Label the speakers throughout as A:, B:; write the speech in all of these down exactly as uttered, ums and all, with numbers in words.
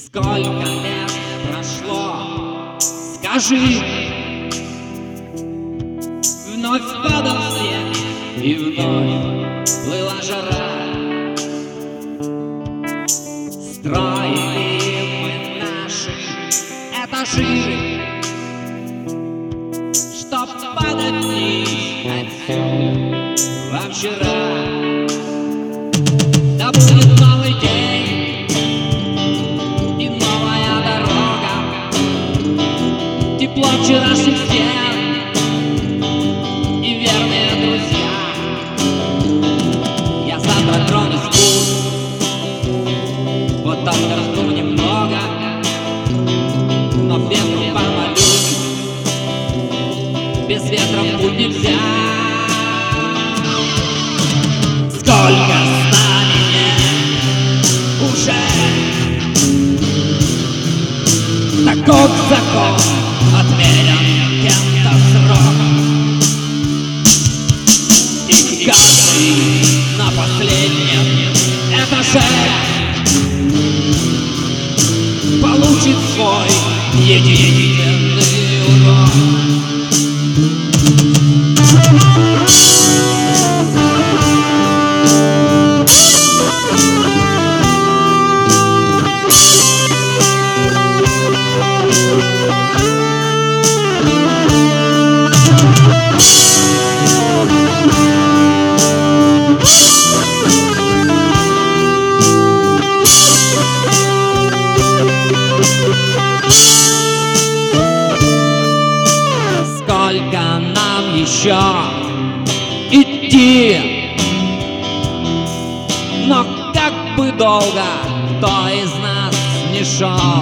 A: Сколько лет прошло, скажи. Вновь падал снег, и вновь плыла жара. Строили мы наши этажи, чтоб падать вниз отсюда во вчера. Да будет новый день и новая дорога, тепло вчерашних стен и верные друзья. Я завтра тронусь в путь, вот только жду немного, но ветру помолюсь, без ветра в путь нельзя. Сколько знамений уже, таков закон, отмерен кем-то срок, и каждый на последнем этаже получит свой единственный урок. Сколько нам еще идти, но как бы долго кто из нас не шел,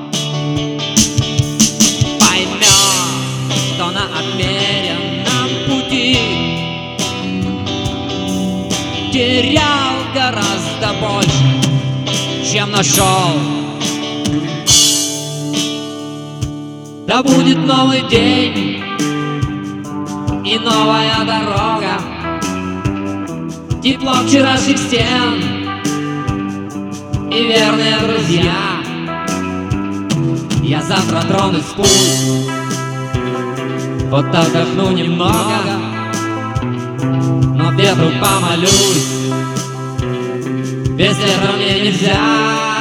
A: поймет, что на отмеренном пути терял гораздо больше, чем нашел. Да будет новый день и новая дорога, тепло вчерашних стен и верные друзья. Я завтра тронусь в путь, вот отдохну немного, но ветру помолюсь, без ветра мне нельзя.